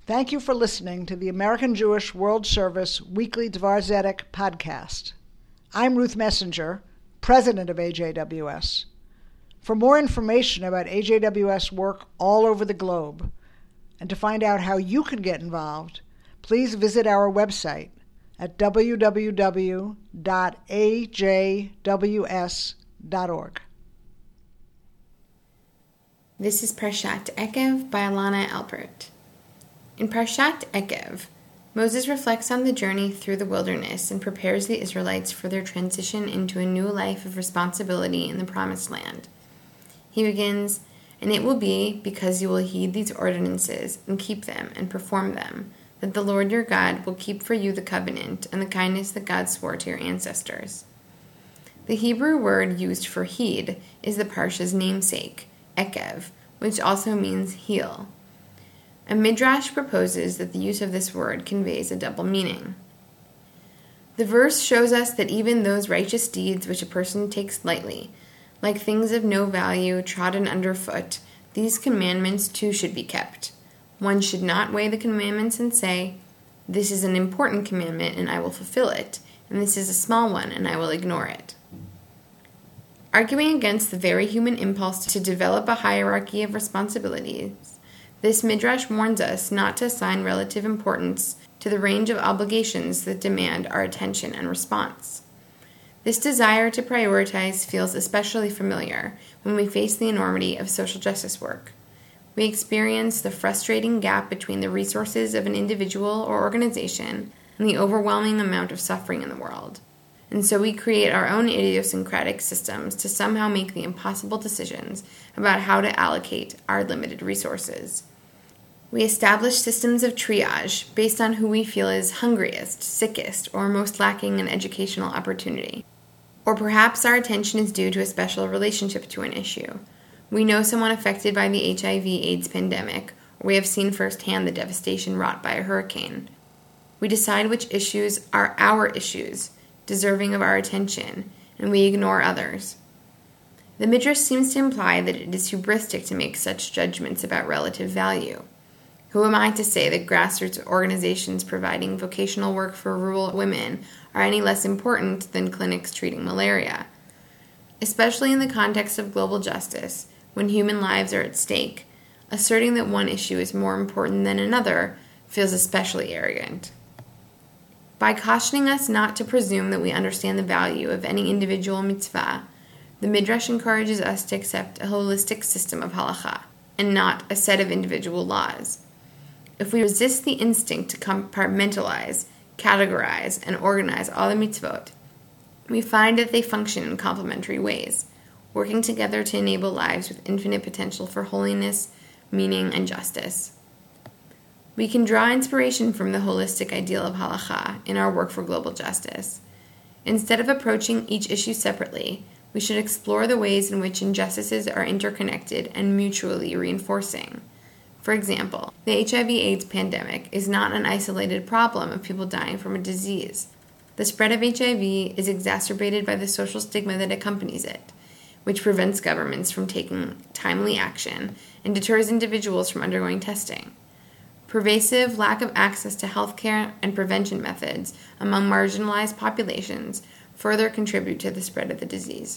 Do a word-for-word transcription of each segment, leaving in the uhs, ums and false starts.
Thank you for listening to the American Jewish World Service Weekly Dvar Zedek podcast. I'm Ruth Messenger, president of A J W S. For more information about A J W S work all over the globe, and to find out how you can get involved, please visit our website at w w w dot a j w s dot org. This is Parshat Ekev by Alana Alpert. In Parshat Ekev, Moses reflects on the journey through the wilderness and prepares the Israelites for their transition into a new life of responsibility in the Promised Land. He begins, "And it will be, because you will heed these ordinances and keep them and perform them, that the Lord your God will keep for you the covenant and the kindness that God swore to your ancestors." The Hebrew word used for heed is the Parsha's namesake, Ekev, which also means heel. A midrash proposes that the use of this word conveys a double meaning. The verse shows us that even those righteous deeds which a person takes lightly, like things of no value trodden underfoot, these commandments too should be kept. One should not weigh the commandments and say, "This is an important commandment and I will fulfill it, and this is a small one and I will ignore it." Arguing against the very human impulse to develop a hierarchy of responsibilities, this midrash warns us not to assign relative importance to the range of obligations that demand our attention and response. This desire to prioritize feels especially familiar when we face the enormity of social justice work. We experience the frustrating gap between the resources of an individual or organization and the overwhelming amount of suffering in the world. And so we create our own idiosyncratic systems to somehow make the impossible decisions about how to allocate our limited resources. We establish systems of triage based on who we feel is hungriest, sickest, or most lacking in educational opportunity. Or perhaps our attention is due to a special relationship to an issue. We know someone affected by the H I V AIDS pandemic, or we have seen firsthand the devastation wrought by a hurricane. We decide which issues are our issues, deserving of our attention, and we ignore others. The Midrash seems to imply that it is hubristic to make such judgments about relative value. Who am I to say that grassroots organizations providing vocational work for rural women are any less important than clinics treating malaria? Especially in the context of global justice, when human lives are at stake, asserting that one issue is more important than another feels especially arrogant. By cautioning us not to presume that we understand the value of any individual mitzvah, the Midrash encourages us to accept a holistic system of halacha, and not a set of individual laws. If we resist the instinct to compartmentalize, categorize, and organize all the mitzvot, we find that they function in complementary ways, working together to enable lives with infinite potential for holiness, meaning, and justice. We can draw inspiration from the holistic ideal of halacha in our work for global justice. Instead of approaching each issue separately, we should explore the ways in which injustices are interconnected and mutually reinforcing. For example, the H I V AIDS pandemic is not an isolated problem of people dying from a disease. The spread of H I V is exacerbated by the social stigma that accompanies it, which prevents governments from taking timely action and deters individuals from undergoing testing. Pervasive lack of access to healthcare and prevention methods among marginalized populations further contribute to the spread of the disease.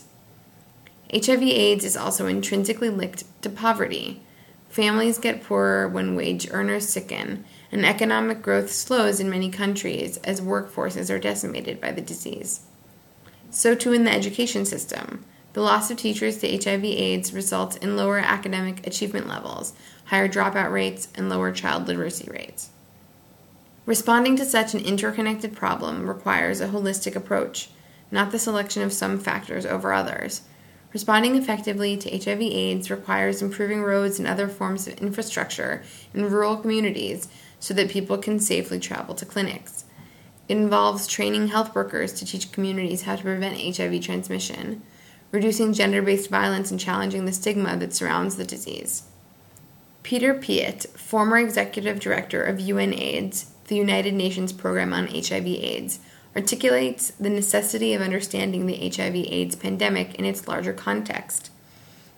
H I V AIDS is also intrinsically linked to poverty. Families get poorer when wage earners sicken, and economic growth slows in many countries as workforces are decimated by the disease. So too in the education system. The loss of teachers to H I V AIDS results in lower academic achievement levels, higher dropout rates, and lower child literacy rates. Responding to such an interconnected problem requires a holistic approach, not the selection of some factors over others. Responding effectively to H I V AIDS requires improving roads and other forms of infrastructure in rural communities so that people can safely travel to clinics. It involves training health workers to teach communities how to prevent H I V transmission, reducing gender-based violence and challenging the stigma that surrounds the disease. Peter Piot, former executive director of UNAIDS, the United Nations Program on H I V AIDS, articulates the necessity of understanding the H I V AIDS pandemic in its larger context.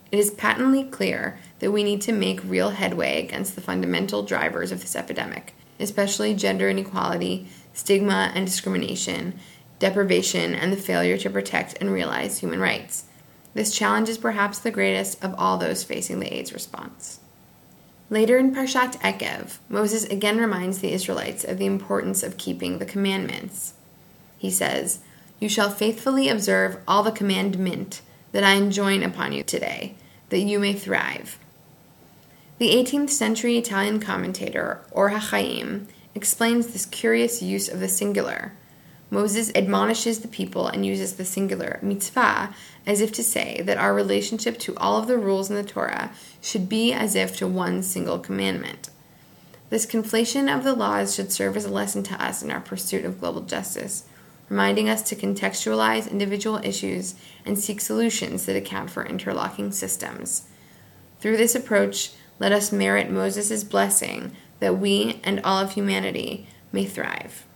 it is patently clear that we need to make real headway against the fundamental drivers of this epidemic, especially gender inequality, stigma and discrimination, deprivation, and the failure to protect and realize human rights. This challenge is perhaps the greatest of all those facing the AIDS response. Later in Parshat Ekev, Moses again reminds the Israelites of the importance of keeping the commandments. He says, "You shall faithfully observe all the commandment that I enjoin upon you today, that you may thrive." The eighteenth century Italian commentator Or HaChaim explains this curious use of the singular. Moses admonishes the people and uses the singular mitzvah as if to say that our relationship to all of the rules in the Torah should be as if to one single commandment. This conflation of the laws should serve as a lesson to us in our pursuit of global justice, reminding us to contextualize individual issues and seek solutions that account for interlocking systems. Through this approach, let us merit Moses' blessing that we and all of humanity may thrive.